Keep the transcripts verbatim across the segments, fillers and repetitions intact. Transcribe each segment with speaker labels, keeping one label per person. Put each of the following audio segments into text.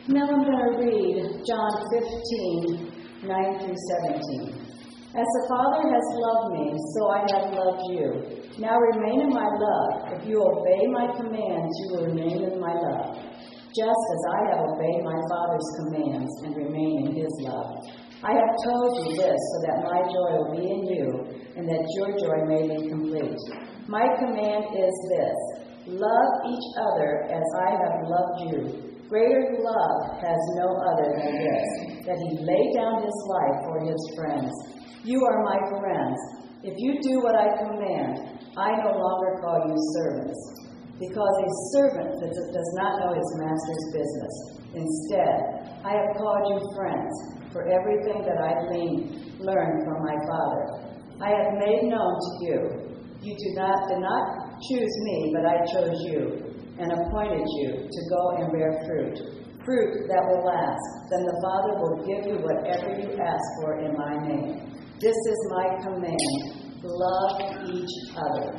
Speaker 1: Now I'm going to read John fifteen, nine through seventeen. As the Father has loved me, so I have loved you. Now remain in my love. If you obey my commands, you will remain in my love, just as I have obeyed my Father's commands and remain in his love. I have told you this so that my joy will be in you and that your joy may be complete. My command is this: love each other as I have loved you. Greater love has no other than this, that he laid down his life for his friends. You are my friends. If you do what I command, I no longer call you servants, because a servant does not know his master's business. Instead, I have called you friends, for everything that I learned from my Father I have made known to you. You do not, did not choose me, but I chose you and appointed you to go and bear fruit, fruit that will last. Then the Father will give you whatever you ask for in my name. This is my command: love each other.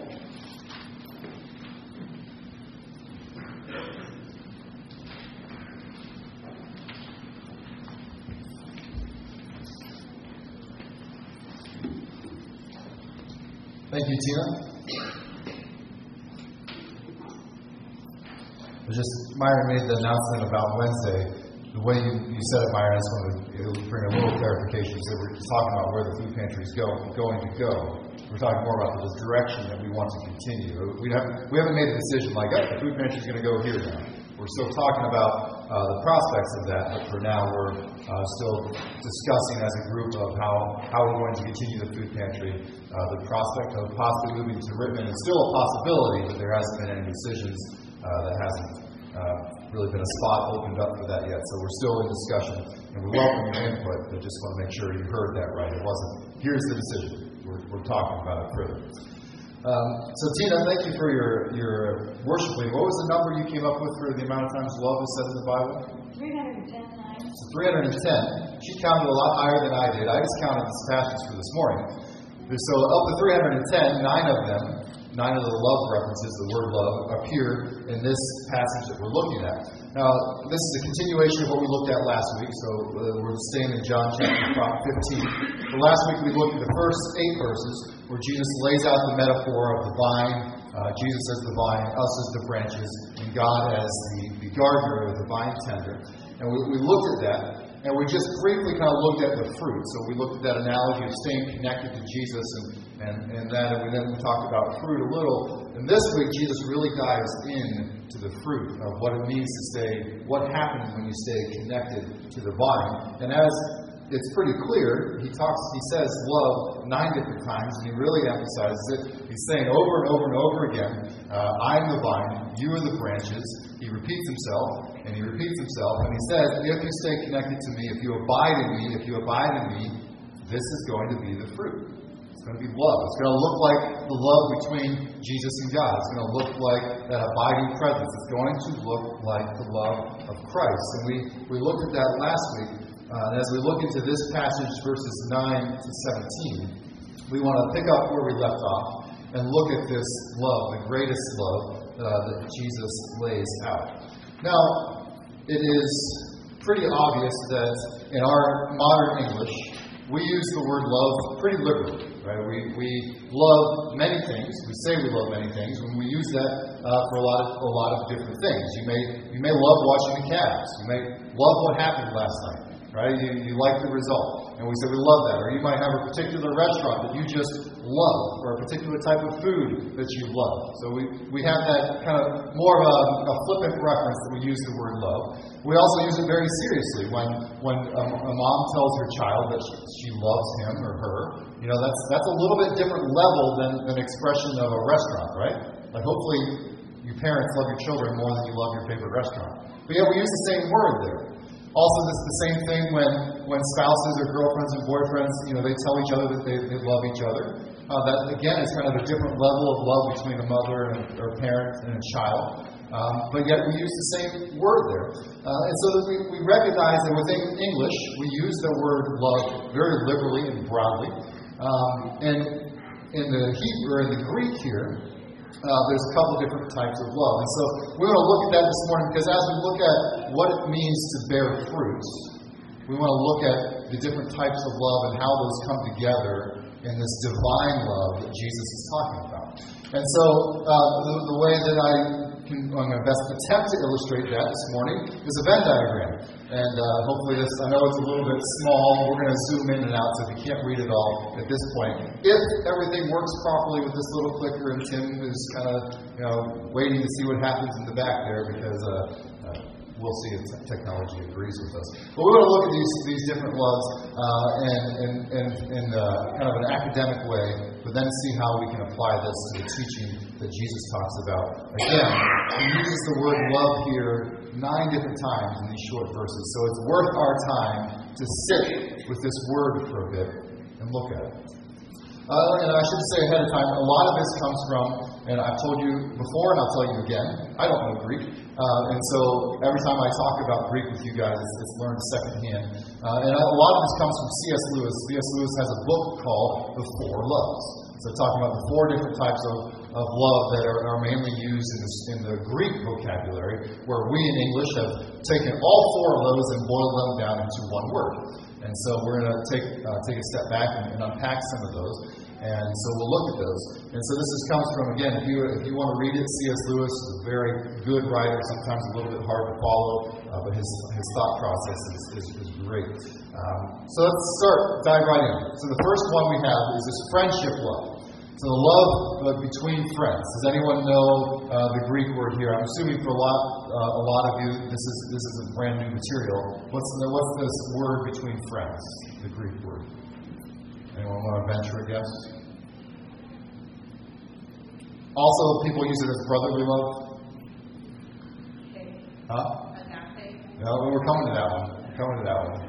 Speaker 2: Thank you, Tina. Just Myron made the announcement about Wednesday. The way you, you said it, Myron, I just wanted to bring a little clarification. So we're just talking about where the food pantry is go, going to go. We're talking more about the direction that we want to continue. We haven't, we haven't made a decision like, oh, the food pantry is going to go here now. We're still talking about uh, the prospects of that, but for now we're uh, still discussing as a group of how, how we're going to continue the food pantry. Uh, the prospect of possibly moving to Rittman is still a possibility, but there hasn't been any decisions. Uh, that hasn't uh, really been a spot opened up for that yet. So we're still in discussion, and we welcome your input, but just want to make sure you heard that right. It wasn't, here's the decision. We're, we're talking about it further. Um, so, Tina, thank you for your, your worship lead. What was the number you came up with for the amount of times love is said in the Bible?
Speaker 1: three hundred ten times.
Speaker 2: So three hundred ten. She counted a lot higher than I did. I just counted this passage for this morning. So of the three hundred ten, nine of them, nine of the love references, the word love, appear in this passage that we're looking at. Now, this is a continuation of what we looked at last week, so we're staying in John chapter fifteen. But last week we looked at the first eight verses where Jesus lays out the metaphor of the vine, uh, Jesus as the vine, us as the branches, and God as the, the gardener or the vine tender. And we, we looked at that. And we just briefly kind of looked at the fruit. So we looked at that analogy of staying connected to Jesus and, and, and that, and then we talked about fruit a little. And this week, Jesus really dives in to the fruit of what it means to stay, what happens when you stay connected to the vine. And as it's pretty clear, he talks, he says love nine different times, and he really emphasizes it. He's saying over and over and over again, uh, I'm the vine, you are the branches. He repeats himself, and he repeats himself, and he says, if you stay connected to me, if you abide in me, if you abide in me, this is going to be the fruit. It's going to be love. It's going to look like the love between Jesus and God. It's going to look like that abiding presence. It's going to look like the love of Christ. And we, we looked at that last week. Uh, and as we look into this passage, verses nine to seventeen, we want to pick up where we left off and look at this love, the greatest love uh, that Jesus lays out. Now, it is pretty obvious that in our modern English, we use the word love pretty liberally. Right? We, we love many things. We say we love many things, and we use that uh, for a lot of a lot of different things. You may you may love watching the Cavs. You may love what happened last night. Right? You, you like the result. And we say we love that. Or you might have a particular restaurant that you just love, or a particular type of food that you love. So we, we have that kind of more of a, a flippant reference that we use the word love. We also use it very seriously when when a, a mom tells her child that she, she loves him or her. You know, that's that's a little bit different level than an expression of a restaurant, right? Like hopefully your parents love your children more than you love your favorite restaurant. But yeah, we use the same word there. Also, it's the same thing when, when spouses or girlfriends and boyfriends, you know, they tell each other that they, they love each other. Uh, that, again, is kind of a different level of love between a mother and, or a parent and a child. Um, but yet we use the same word there. Uh, and so that we, we recognize that within English, we use the word love very liberally and broadly. Um, and in the Hebrew, or in the Greek here, uh, there's a couple different types of love. And so we want to look at that this morning because as we look at what it means to bear fruit, we want to look at the different types of love and how those come together in this divine love that Jesus is talking about. And so uh, the, the way that I can, I'm going to best attempt to illustrate that this morning is a Venn diagram. And uh, hopefully this, I know it's a little bit small. We're going to zoom in and out so if you can't read it all at this point. If everything works properly with this little clicker and Tim is kind of, you know, waiting to see what happens in the back there because uh, uh, we'll see if technology agrees with us. But we're going to look at these these different loves uh, and in, in, in uh, kind of an academic way, but then see how we can apply this to the teaching that Jesus talks about. Again, he uses the word love here nine different times in these short verses. So it's worth our time to sit with this word for a bit and look at it. Uh, and I should say ahead of time, a lot of this comes from, and I've told you before and I'll tell you again, I don't know Greek. Uh, and so every time I talk about Greek with you guys, it's, it's learned secondhand. Uh, and a lot of this comes from C S Lewis. C S Lewis has a book called The Four Loves. So talking about the four different types of, of love that are, are mainly used in, this, in the Greek vocabulary, where we in English have taken all four of those and boiled them down into one word. And so we're going to take uh, take a step back and, and unpack some of those. And so we'll look at those. And so this is, comes from, again, if you if you want to read it, C S Lewis is a very good writer, sometimes a little bit hard to follow, uh, but his his thought process is, is, is great. Um, so let's start, dive right in. So the first one we have is this friendship love. So the love uh, between friends. Does anyone know uh, the Greek word here? I'm assuming for a lot uh, a lot of you, this is this is a brand new material. What's the, what's this word between friends? The Greek word. Anyone want to venture a guess? Also, people use it as brotherly love. Huh? No, we're coming to that one. We're coming to that one.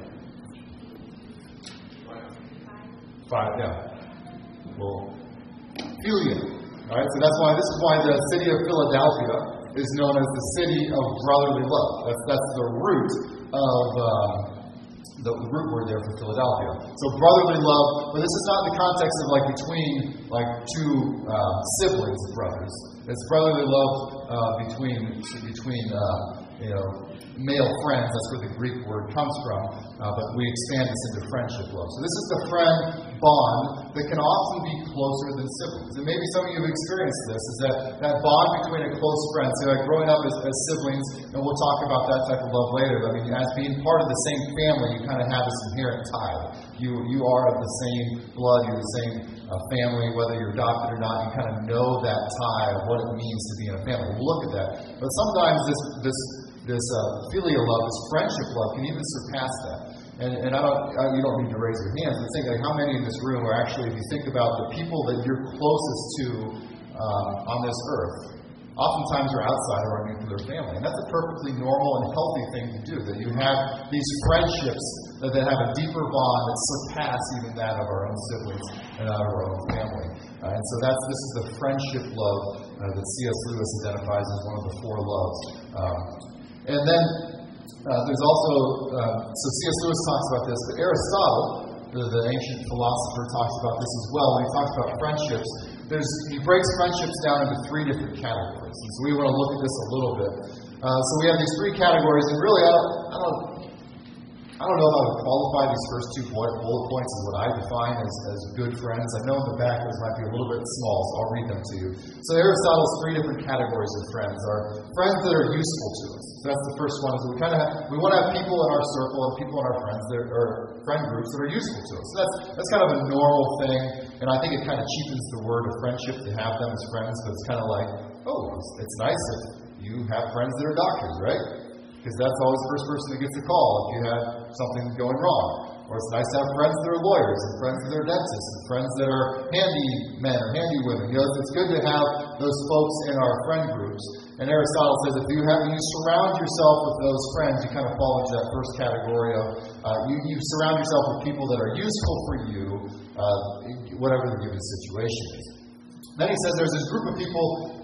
Speaker 2: Five, yeah. Well, philia. All right, so that's why this is why the city of Philadelphia is known as the city of brotherly love. That's that's the root of. Uh, The root word there for Philadelphia. So brotherly love, but this is not in the context of like between like two uh, siblings, brothers. It's brotherly love uh, between between uh, you know male friends. That's where the Greek word comes from. Uh, but we expand this into friendship love. So this is the friend bond that can often be closer than siblings. And maybe some of you have experienced this, is that, that bond between a close friend. So like growing up as, as siblings, and we'll talk about that type of love later. I mean, as being part of the same family, you kind of have this inherent tie. You you are of the same blood, you're the same uh, family, whether you're adopted or not. You kind of know that tie of what it means to be in a family. We'll look at that. But sometimes this this this uh, filial love, this friendship love, can even surpass that. And, and I don't, I, you don't need to raise your hands, but think like how many in this room are actually, if you think about the people that you're closest to uh, on this earth, oftentimes are outside of our nuclear family. And that's a perfectly normal and healthy thing to do, that you have these friendships that, that have a deeper bond that surpass even that of our own siblings and out of our own family. Uh, and so that's this is the friendship love uh, that C S Lewis identifies as one of the four loves. Um, and then Uh, there's also, uh, so C S Lewis talks about this, but Aristotle, the, the ancient philosopher, talks about this as well. When he talks about friendships, there's, he breaks friendships down into three different categories. And so we want to look at this a little bit. Uh, so we have these three categories, and really, I don't, I don't, I don't know how to qualify these first two bullet points as what I define as, as good friends. I know in the back those might be a little bit small, so I'll read them to you. So Aristotle's three different categories of friends are friends that are useful to us. So that's the first one. Is we kind of have, we want to have people in our circle and people in our friends that are, or friend groups that are useful to us. So that's that's kind of a normal thing, and I think it kind of cheapens the word of friendship to have them as friends. But it's kind of like, oh, it's, it's nice if you have friends that are doctors, right? Because that's always the first person that gets a call if you have something going wrong. Or it's nice to have friends that are lawyers, and friends that are dentists, and friends that are handymen or handy women. You know, it's good to have those folks in our friend groups. And Aristotle says if you have you surround yourself with those friends, you kind of fall into that first category of uh, you, you surround yourself with people that are useful for you, uh, whatever the given situation is. Then he says there's this group of people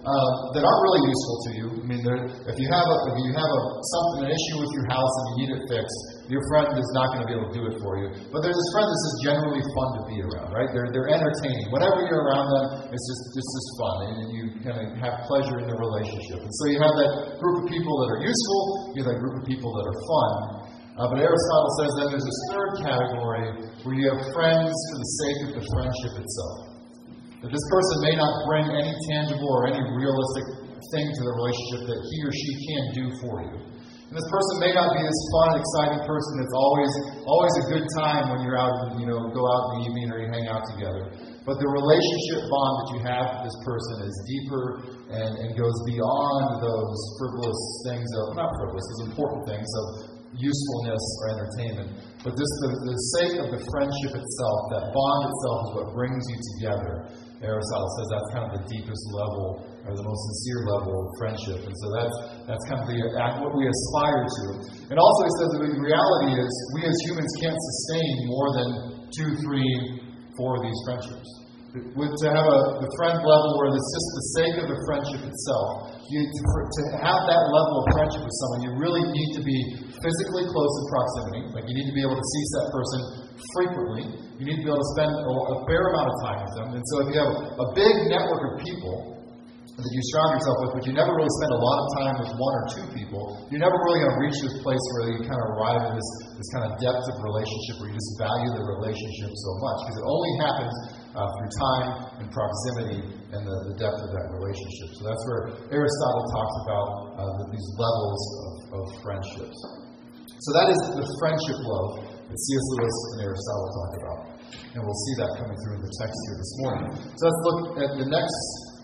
Speaker 2: uh, that aren't really useful to you. I mean, if you have a if you have a something an issue with your house and you need it fixed, your friend is not going to be able to do it for you. But there's this friend that's just generally fun to be around, right? They're they're entertaining. Whenever you're around them, it's just it's just fun, and you kind of have pleasure in the relationship. And so you have that group of people that are useful. You have that group of people that are fun. Uh, but Aristotle says then there's this third category where you have friends for the sake of the friendship itself. That this person may not bring any tangible or any realistic thing to the relationship that he or she can do for you. And this person may not be this fun, exciting person that's always always a good time when you're out, and, you know, go out in the evening or you hang out together. But the relationship bond that you have with this person is deeper and, and goes beyond those frivolous things of, not frivolous, those important things of usefulness or entertainment. But just the, the sake of the friendship itself, that bond itself is what brings you together. Aristotle says that's kind of the deepest level, or the most sincere level of friendship. And so that's that's kind of the what we aspire to. And also he says that the reality is we as humans can't sustain more than two, three, four of these friendships. With, to have a the friend level where it's just the sake of the friendship itself, you to, to have that level of friendship with someone, you really need to be physically close in proximity. Like you need to be able to see that person frequently. You need to be able to spend a, a fair amount of time with them. And so if you have a big network of people that you surround yourself with, but you never really spend a lot of time with one or two people, you're never really going to reach this place where you kind of arrive at this, this kind of depth of relationship where you just value the relationship so much. Because it only happens uh, through time and proximity and the, the depth of that relationship. So that's where Aristotle talks about uh, the, these levels of, of friendships. So that is the friendship love that C S Lewis and Aristotle talk about. And we'll see that coming through in the text here this morning. So let's look at the next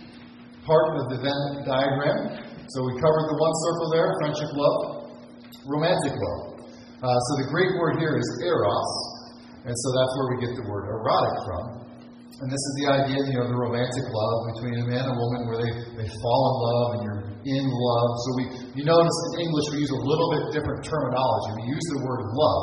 Speaker 2: part of the Venn diagram. So we covered the one circle there, friendship love, romantic love. Uh, so the Greek word here is eros, and so that's where we get the word erotic from. And this is the idea, you know, the romantic love between a man and a woman where they, they fall in love and you're in love. So we, you notice in English we use a little bit different terminology. We use the word love,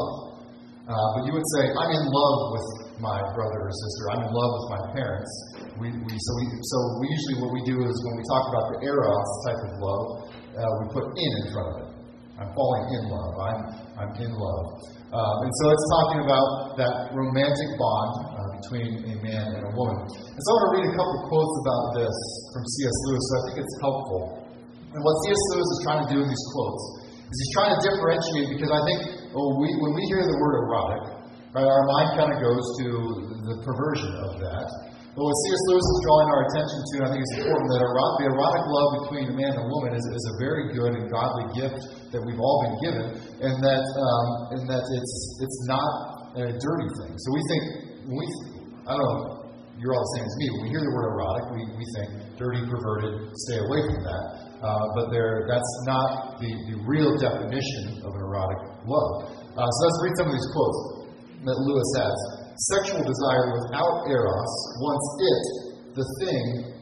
Speaker 2: uh, but you would say, I'm in love with my brother or sister. I'm in love with my parents. We, we, so, we, so we usually what we do is when we talk about the eros type of love, uh, we put in in front of it. I'm falling in love. I'm, I'm in love. Um, and so it's talking about that romantic bond uh, between a man and a woman. And so I want to read a couple quotes about this from C S Lewis, so I think it's helpful. And what C S Lewis is trying to do in these quotes is he's trying to differentiate, because I think well, we, when we hear the word erotic, right, our mind kind of goes to the perversion of that. But what C S Lewis is drawing our attention to, and I think it's important, that erotic, the erotic love between a man and a woman is, is a very good and godly gift that we've all been given, and that um, and that it's it's not a dirty thing. So we think, when we, I don't know, you're all the same as me. When we hear the word erotic, we, we think dirty, perverted, stay away from that. Uh, but there, that's not the, the real definition of an erotic love. Uh, so let's read some of these quotes that Lewis has. Sexual desire without eros wants it, the thing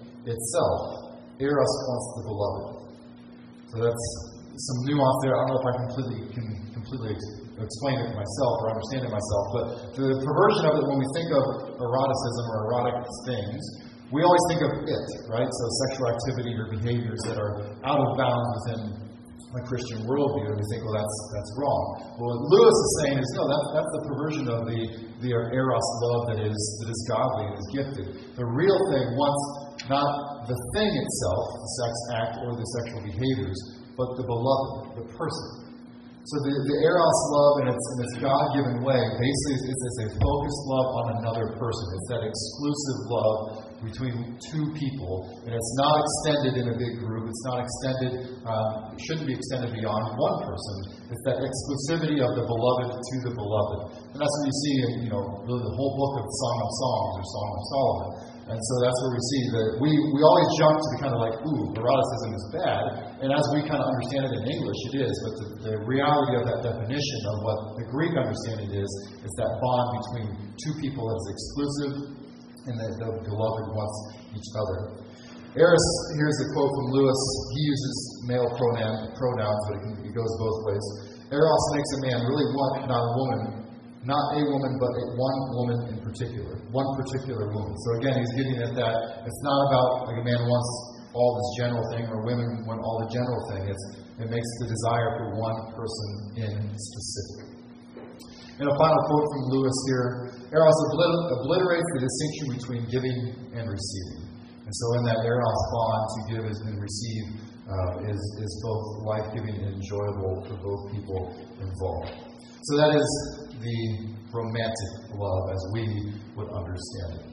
Speaker 2: itself. Eros wants the beloved. So that's some nuance there. I don't know if I completely can completely explain it myself or understand it myself, but the perversion of it, when we think of eroticism or erotic things, we always think of it, right? So sexual activity or behaviors that are out of bounds within a Christian worldview, and we think, well, that's that's wrong. Well, what Lewis is saying is, no, that's that's the perversion of the the eros love that is that is godly and is gifted. The real thing wants not the thing itself, the sex act or the sexual behaviors, but the beloved, the person. So the, the eros love in its, in its God-given way, basically it's, it's a focused love on another person. It's that exclusive love between two people, and it's not extended in a big group. It's not extended, um, it shouldn't be extended beyond one person. It's that exclusivity of the beloved to the beloved. And that's what you see in, you know, really the whole book of Song of Songs or Song of Solomon. And so that's where we see that we, we always jump to the kind of like, ooh, eroticism is bad. And as we kind of understand it in English, it is. But the, the reality of that definition of what the Greek understanding is, is that bond between two people that is exclusive and that the beloved wants each other. Eros, here's a quote from Lewis. He uses male pronoun, pronouns, but it goes both ways. Eros makes a man really want, not a woman. Not a woman, but a one woman in particular. One particular woman. So again, he's getting at that. It's not about, like a man wants all this general thing, or women want all the general thing. It's, it makes the desire for one person in specific. And a final quote from Lewis here. Eros obliterates the distinction between giving and receiving. And so in that Eros bond, to give and receive uh, is, is both life-giving and enjoyable for both people involved. So that is the romantic love as we would understand it.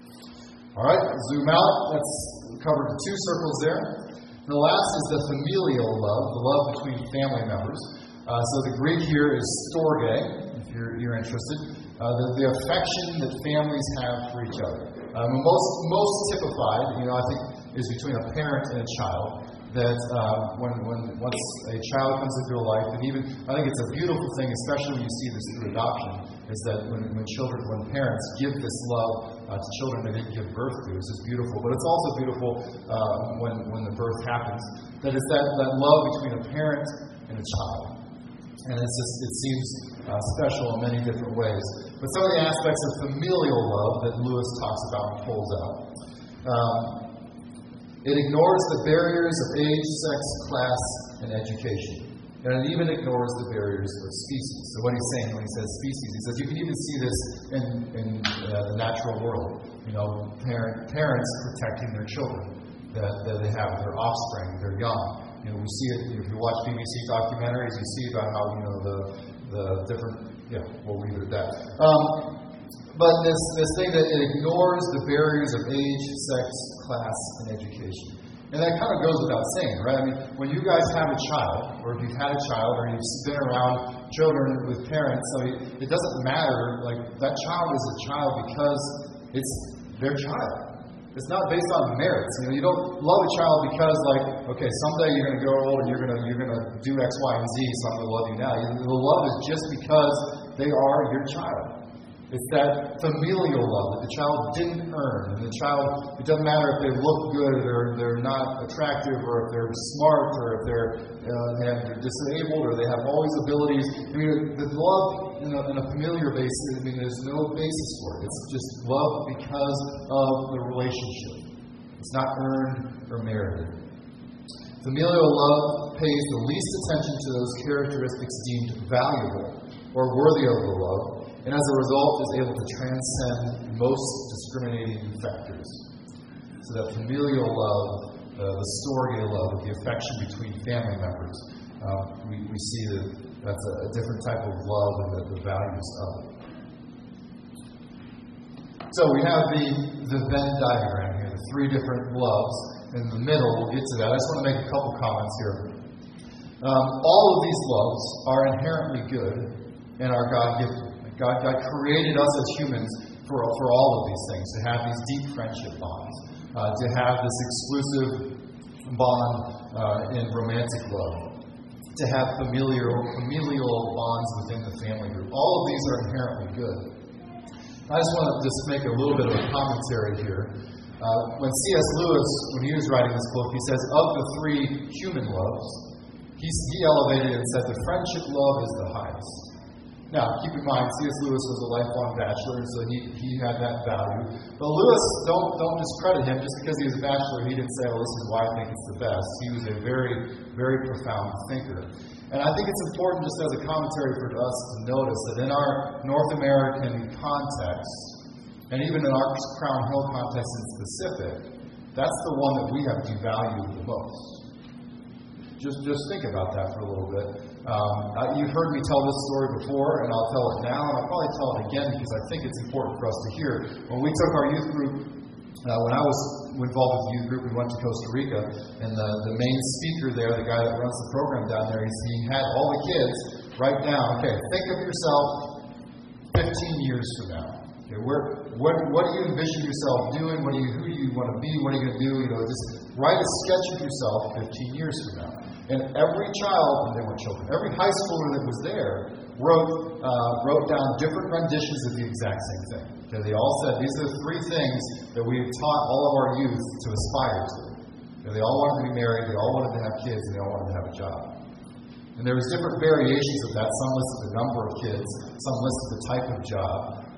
Speaker 2: All right, zoom out. Let's cover the two circles there. The last is the familial love, the love between family members. Uh, so the Greek here is storge, if you're, you're interested. Uh, the, the affection that families have for each other. Um, most, most typified, you know, I think, is between a parent and a child. That uh, when, when once a child comes into a life, and even I think it's a beautiful thing, especially when you see this through adoption, is that when, when children, when parents give this love uh, to children they didn't give birth to, it's just beautiful. But it's also beautiful uh, when when the birth happens. That is that, that love between a parent and a child, and it's just it seems uh, special in many different ways. But some of the aspects of familial love that Lewis talks about and pulls out. Um, It ignores the barriers of age, sex, class, and education. And it even ignores the barriers of species. So what he's saying when he says species, he says you can even see this in, in uh, the natural world. You know, parent, parents protecting their children that, that they have, their offspring, their young. You know, we see it, if you watch B B C documentaries, you see about how, you know, the, the different, yeah, we'll leave it at that. Um, But this, this thing that it ignores the barriers of age, sex, class, and education. And that kind of goes without saying, right? I mean, when you guys have a child, or if you've had a child, or you've been around children with parents, I mean, it doesn't matter. Like, that child is a child because it's their child. It's not based on merits. You know, you don't love a child because, like, okay, someday you're going to grow old and you're going to you're going to do X, Y, and Z, so I'm going to love you now. The love is just because they are your child. It's that familial love that the child didn't earn. And the child, it doesn't matter if they look good or they're not attractive or if they're smart or if they're, uh, they're disabled or they have all these abilities. I mean, the love in a, in a familiar basis, I mean, there's no basis for it. It's just love because of the relationship. It's not earned or merited. Familial love pays the least attention to those characteristics deemed valuable or worthy of the love, and as a result is able to transcend most discriminating factors. So that familial love, uh, the storge love, the affection between family members, uh, we, we see that that's a, a different type of love and the, the values of it. So we have the, the Venn diagram here, the three different loves. In the middle, we'll get to that. I just want to make a couple comments here. Um, all of these loves are inherently good and are God-gifted. God, God created us as humans for, for all of these things, to have these deep friendship bonds, uh, to have this exclusive bond uh, in romantic love, to have familial, familial bonds within the family group. All of these are inherently good. I just want to just make a little bit of a commentary here. Uh, when C S Lewis, when he was writing this book, he says, of the three human loves, he, he elevated and said the friendship love is the highest. Now, keep in mind, C S Lewis was a lifelong bachelor, so he, he had that value. But Lewis, don't don't discredit him just because he was a bachelor. He didn't say, "Oh, this is why I think it's the best." He was a very, very profound thinker. And I think it's important, just as a commentary for us, to notice that in our North American context, and even in our Crown Hill context in specific, that's the one that we have devalued the most. Just just think about that for a little bit. Um, I, you've heard me tell this story before, and I'll tell it now, and I'll probably tell it again because I think it's important for us to hear. When we took our youth group, uh, when I was involved with the youth group, we went to Costa Rica, and the, the main speaker there, the guy that runs the program down there, he, he had all the kids write down, okay, think of yourself fifteen years from now. Okay, where, what, what do you envision yourself doing? What do you, who do you want to be? What are you going to do? You know, just write a sketch of yourself fifteen years from now. And every child, and they weren't children, every high schooler that was there wrote uh, wrote down different renditions of the exact same thing. Okay, they all said, these are the three things that we've taught all of our youth to aspire to. Okay, they all wanted to be married, they all wanted to have kids, and they all wanted to have a job. And there was different variations of that. Some listed the number of kids, some listed the type of job.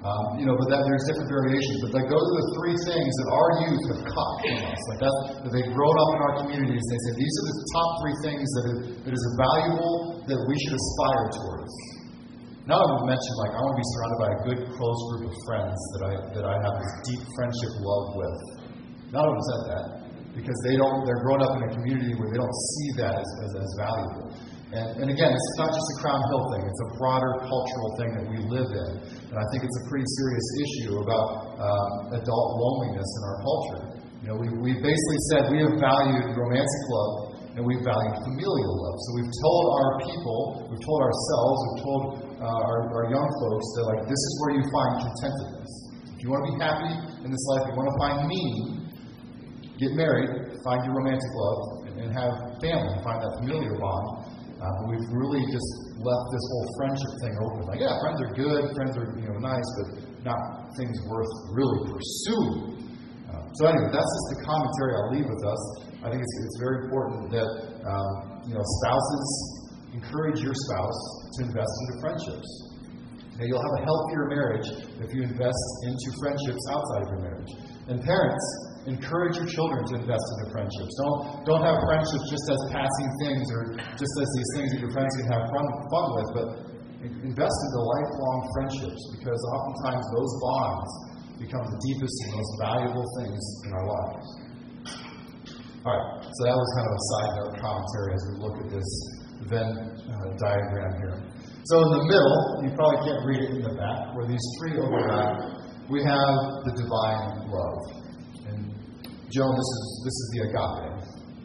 Speaker 2: Um, you know, but that there's different variations. But like those are the three things that our youth have caught from us. Like that, that they've grown up in our communities. They say these are the top three things that is, that is valuable that we should aspire towards. None of them mentioned like I want to be surrounded by a good, close group of friends that I that I have this deep friendship love with. None of them said that because they don't. They're grown up in a community where they don't see that as as, as valuable. And, and again, it's not just a Crown Hill thing. It's a broader cultural thing that we live in. And I think it's a pretty serious issue about um, adult loneliness in our culture. You know, we we basically said we have valued romantic love and we've valued familial love. So we've told our people, we've told ourselves, we've told uh, our, our young folks that like this is where you find contentedness. If you want to be happy in this life, you want to find meaning, get married, find your romantic love, and, and have family, find that familial bond. Uh, but we've really just left this whole friendship thing open. Like, yeah, friends are good, friends are you know nice, but not things worth really pursuing. Uh, so anyway, that's just the commentary I'll leave with us. I think it's, it's very important that um, you know spouses encourage your spouse to invest into friendships. Now, you'll have a healthier marriage if you invest into friendships outside of your marriage. And parents, encourage your children to invest in their friendships. Don't don't have friendships just as passing things or just as these things that your friends can have fun, fun with, but invest into lifelong friendships because oftentimes those bonds become the deepest and most valuable things in our lives. All right, so that was kind of a side note commentary as we look at this Venn uh, diagram here. So in the middle, you probably can't read it in the back, where these three overlap, we have the divine love. Joan, this is this is the agape.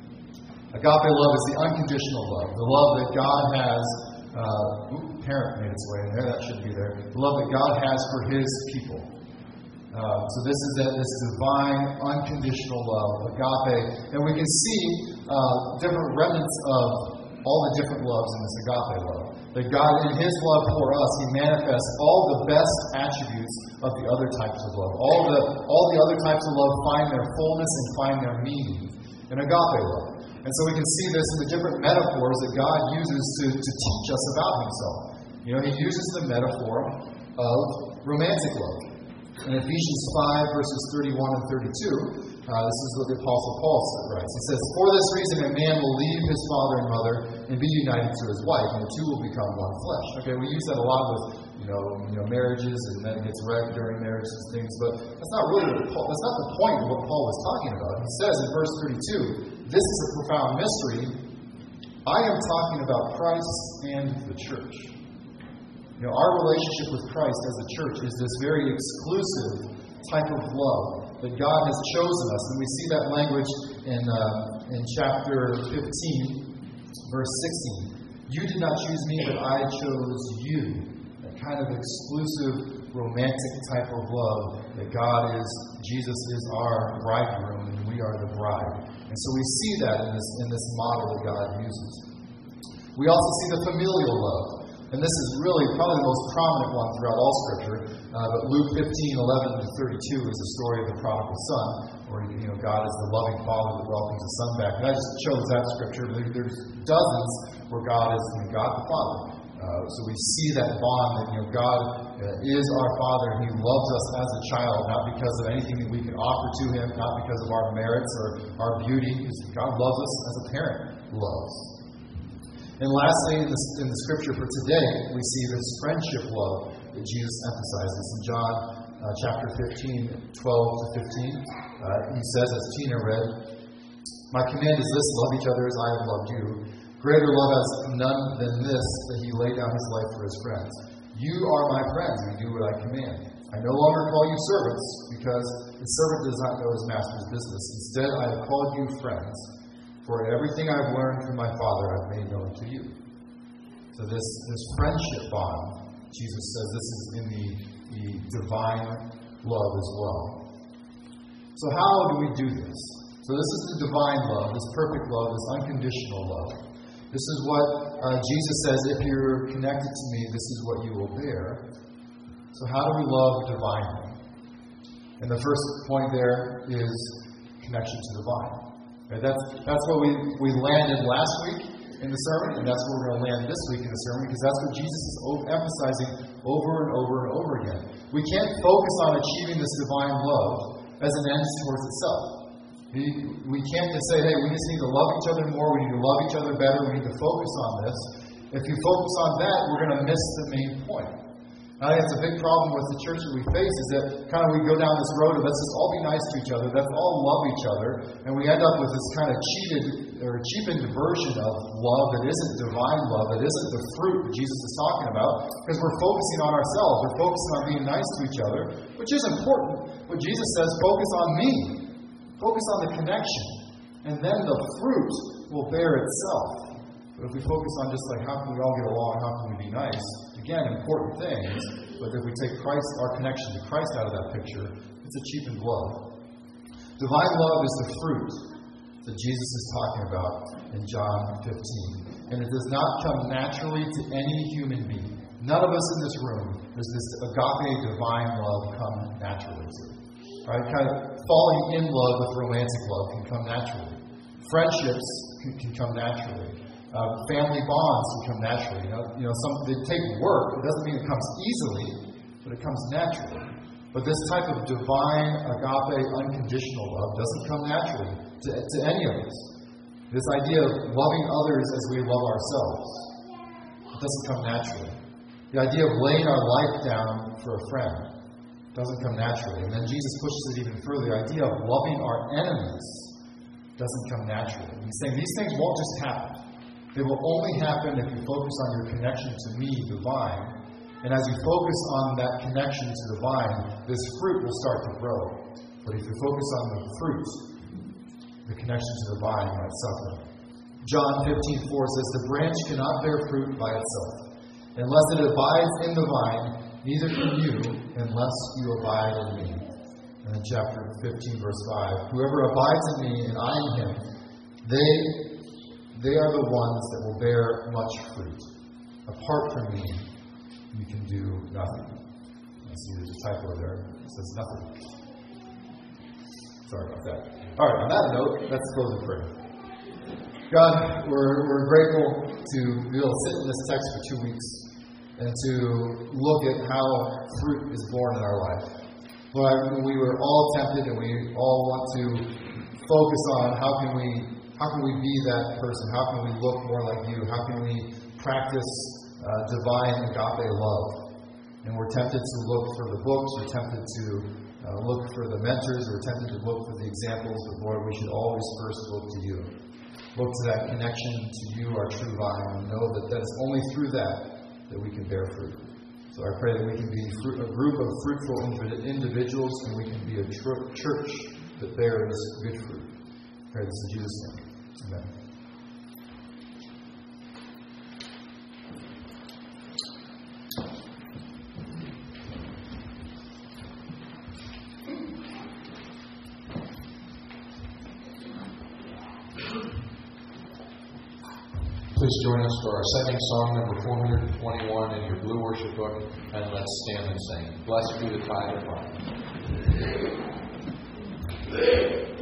Speaker 2: Agape love is the unconditional love, the love that God has. Uh, ooh, parent made its way in there. That should be there. The love that God has for His people. Uh, so this is a, this divine, unconditional love, agape, and we can see uh, different remnants of all the different loves in this agape love. That God, in His love for us, He manifests all the best attributes of the other types of love. All the all the other types of love find their fullness and find their meaning in agape love. And so we can see this in the different metaphors that God uses to, to teach us about Himself. You know, He uses the metaphor of romantic love. In Ephesians five, verses thirty-one and thirty-two, uh, this is what the Apostle Paul writes. He says, "For this reason a man will leave his father and mother and be united to his wife, and the two will become one flesh." Okay, we use that a lot with you know, you know marriages, and then it gets wrecked during marriages and things, but that's not really what Paul, that's not the point of what Paul was talking about. He says in verse thirty-two, "This is a profound mystery. I am talking about Christ and the church." You know, our relationship with Christ as a church is this very exclusive type of love that God has chosen us. And we see that language in uh, in chapter fifteen, verse sixteen. "You did not choose me, but I chose you." That kind of exclusive, romantic type of love that God is, Jesus is our bridegroom, and we are the bride. And so we see that in this in this model that God uses. We also see the familial love. And this is really probably the most prominent one throughout all Scripture. Uh, but Luke fifteen, eleven to thirty-two is the story of the prodigal son, where you know God is the loving father that welcomes the son back. And I just chose that Scripture. But there's dozens where God is you know, God the Father. Uh, so we see that bond that you know God uh, is our Father. He loves us as a child, not because of anything that we can offer to Him, not because of our merits or our beauty. God loves us as a parent loves. And lastly, in the, in the Scripture for today, we see this friendship love that Jesus emphasizes. In John uh, chapter fifteen, twelve to fifteen, uh, He says, as Tina read, "My command is this, love each other as I have loved you. Greater love has none than this, that He laid down His life for His friends. You are my friends, and do what I command. I no longer call you servants, because the servant does not know his master's business. Instead, I have called you friends. For everything I've learned from my Father, I've made known to you." So this, this friendship bond, Jesus says this is in the, the divine love as well. So how do we do this? So this is the divine love, this perfect love, this unconditional love. This is what uh, Jesus says, if you're connected to me, this is what you will bear. So how do we love divinely? And the first point there is connection to the vine. Right, that's that's what we, we landed last week. in the sermon, and that's where we're going to land this week in the sermon, because that's what Jesus is emphasizing over and over and over again. We can't focus on achieving this divine love as an end towards itself. We, we can't just say, hey, we just need to love each other more, we need to love each other better, we need to focus on this. If you focus on that, we're going to miss the main point. I think it's a big problem with the church that we face, is that kind of we go down this road of let's just all be nice to each other, let's all love each other, and we end up with this kind of cheated or cheapened version of love that isn't divine love, that isn't the fruit that Jesus is talking about, because we're focusing on ourselves, we're focusing on being nice to each other, which is important. But Jesus says, focus on me, focus on the connection, and then the fruit will bear itself. But if we focus on just like how can we all get along, how can we be nice, again, important things, but if we take Christ, our connection to Christ out of that picture, it's a cheapened love. Divine love is the fruit that Jesus is talking about in John fifteen. And it does not come naturally to any human being. None of us in this room, does this agape divine love come naturally to. Right? Kind of falling in love with romantic love can come naturally. Friendships can, can come naturally. Uh, family bonds can come naturally. You know, you know, some they take work. It doesn't mean it comes easily, but it comes naturally. But this type of divine, agape, unconditional love doesn't come naturally to, to any of us. This idea of loving others as we love ourselves, it doesn't come naturally. The idea of laying our life down for a friend doesn't come naturally. And then Jesus pushes it even further. The idea of loving our enemies doesn't come naturally. He's saying these things won't just happen. They will only happen if you focus on your connection to me, divine. And as you focus on that connection to divine, this fruit will start to grow. But if you focus on the fruit, the connection to divine might suffer. John fifteen four says, the branch cannot bear fruit by itself. Unless it abides in the vine, neither can you unless you abide in me. And in chapter fifteen, verse five, whoever abides in me and I in him, they They are the ones that will bear much fruit. Apart from me, you can do nothing. I see there's a typo there. It says nothing. Sorry about that. All right, on that note, let's close in prayer. God, we're, we're grateful to be able to sit in this text for two weeks and to look at how fruit is born in our life. Lord, we were all tempted and we all want to focus on how can we How can we be that person? How can we look more like you? How can we practice uh, divine agape love? And we're tempted to look for the books. We're tempted to uh, look for the mentors. We're tempted to look for the examples. But Lord, we should always first look to you. Look to that connection to you, our true vine, and know that that is only through that that we can bear fruit. So I pray that we can be fruit, a group of fruitful individuals, and we can be a tr- church that bears good fruit. I pray this in Jesus' name. Amen.
Speaker 3: Please join us for our second song, number four hundred twenty-one in your blue worship book, and let's stand and sing. Blessed be the tide of life.